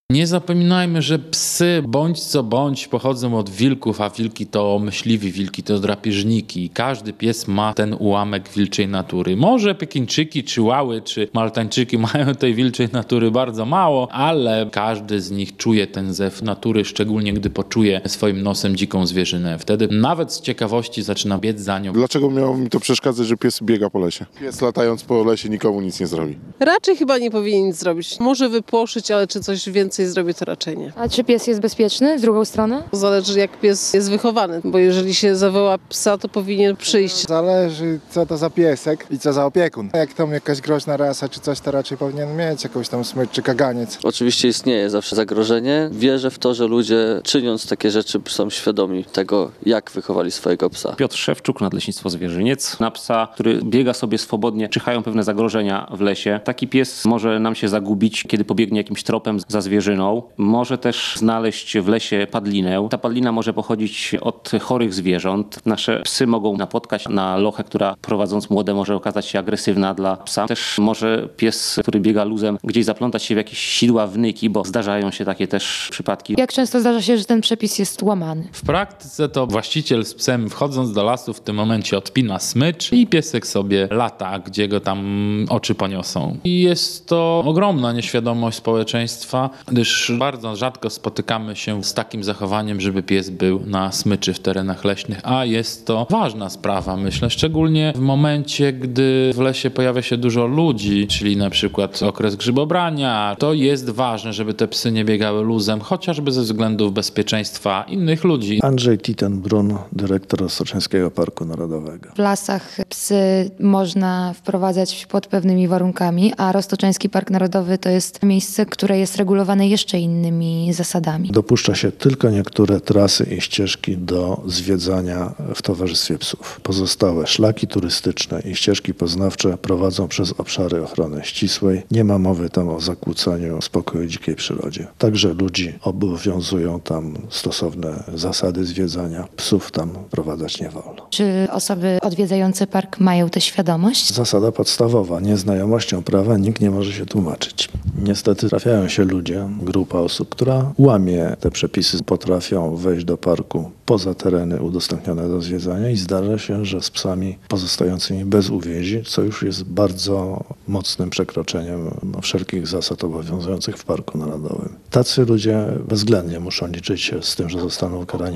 Nie zapominajmy, że psy bądź co bądź pochodzą od wilków, a wilki to myśliwi, wilki to drapieżniki. Każdy pies ma ten ułamek wilczej natury. Może Pekińczyki, Chihuahuy czy Maltańczyki mają tej wilczej natury bardzo mało, ale każdy z nich czuje ten zew natury, szczególnie gdy poczuje swoim nosem dziką zwierzynę. Wtedy nawet z ciekawości zaczyna biec za nią. Dlaczego miało mi to przeszkadzać, że pies biega po lesie? Pies latając po lesie nikomu nic nie zrobi. Raczej chyba nie powinien nic zrobić. Może wypłoszyć, ale czy coś więcej zrobi, to raczej nie. A czy pies jest bezpieczny w drugą stronę? Zależy, jak pies jest wychowany, bo jeżeli się zawoła psa, to powinien przyjść. Zależy, co to za piesek i co za opiekun. Jak tam jakaś groźna rasa czy coś, to raczej powinien mieć jakąś tam smycz czy kaganiec. Oczywiście istnieje zawsze zagrożenie. Wierzę w to, że ludzie, czyniąc takie rzeczy, są świadomi tego, jak wychowali swojego psa. Piotr Szewczuk, Nadleśnictwo Zwierzyniec. Na psa, który biega sobie swobodnie, czyhają pewne zagrożenia w lesie. Taki pies może nam się zagubić, kiedy pobiegnie jakimś tropem za zwierzyną. Może też znaleźć w lesie padlinę. Ta padlina może pochodzić od chorych zwierząt. Nasze psy mogą napotkać na lochę, która prowadząc młode może okazać się agresywna dla psa. Też może pies, który biega luzem, gdzieś zaplątać się w jakieś sidła, wnyki, bo zdarzają się takie też przypadki. Jak często zdarza się, że ten przepis jest łamany? W praktyce to właściciel z psem, wchodząc do lasu, w tym momencie odpina smycz i piesek sobie lata, gdzie go tam oczy poniosą. I jest to ogromna nieświadomość społeczeństwa, gdyż bardzo rzadko spotykamy się z takim zachowaniem, żeby pies był na smyczy w terenach leśnych, a jest to ważna sprawa, myślę, szczególnie w momencie, gdy w lesie pojawia się dużo ludzi, czyli na przykład okres grzybobrania. To jest ważne, żeby te psy nie biegały luzem, chociażby ze względów bezpieczeństwa innych ludzi. Andrzej Titenbrun, dyrektor Ostrołęckiego Parku Narodowego. W lasach psy można wprowadzać pod pewnymi warunkami, a Roztoczeński Park Narodowy to jest miejsce, które jest regulowane jeszcze innymi zasadami. Dopuszcza się tylko niektóre trasy i ścieżki do zwiedzania w towarzystwie psów. Pozostałe szlaki turystyczne i ścieżki poznawcze prowadzą przez obszary ochrony ścisłej. Nie ma mowy tam o zakłócaniu spokoju dzikiej przyrodzie. Także ludzi obowiązują tam stosowne zasady zwiedzania. Psów tam prowadzać nie wolno. Czy osoby odwiedzające park mają tę świadomość? Zasada podstawowa. Nieznajomością prawa nikt nie może się tłumaczyć. Niestety trafiają się ludzie, grupa osób, która łamie te przepisy, potrafią wejść do parku poza tereny udostępnione do zwiedzania i zdarza się, że z psami pozostającymi bez uwięzi, co już jest bardzo mocnym przekroczeniem wszelkich zasad obowiązujących w Parku Narodowym. Tacy ludzie bezwzględnie muszą liczyć się z tym, że zostaną ukarani.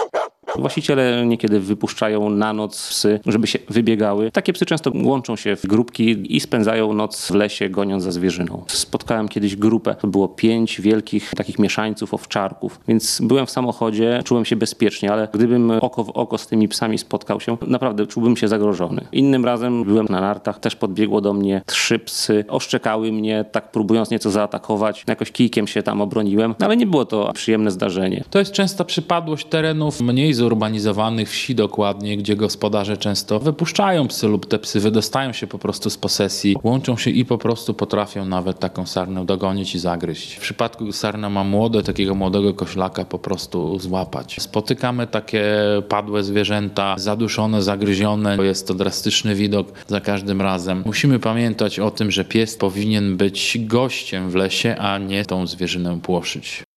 Właściciele niekiedy wypuszczają na noc psy, żeby się wybiegały. Takie psy często łączą się w grupki i spędzają noc w lesie, goniąc za zwierzyną. Spotkałem kiedyś grupę, to było 5 wielkich takich mieszańców, owczarków, więc byłem w samochodzie, czułem się bezpiecznie, ale gdybym oko w oko z tymi psami spotkał się, naprawdę czułbym się zagrożony. Innym razem byłem na nartach, też podbiegło do mnie 3 psy, oszczekały mnie, tak próbując nieco zaatakować. Jakoś kijkiem się tam obroniłem, ale nie było to przyjemne zdarzenie. To jest częsta przypadłość terenów mniej zurbanizowanych, wsi dokładnie, gdzie gospodarze często wypuszczają psy lub te psy wydostają się po prostu z posesji, łączą się i po prostu potrafią nawet taką sarnę dogonić i zagryźć. W przypadku, gdy sarna ma takiego młodego koślaka po prostu złapać. Spotykamy takie padłe zwierzęta, zaduszone, zagryzione. Jest to drastyczny widok za każdym razem. Musimy pamiętać o tym, że pies powinien być gościem w lesie, a nie tą zwierzynę płoszyć.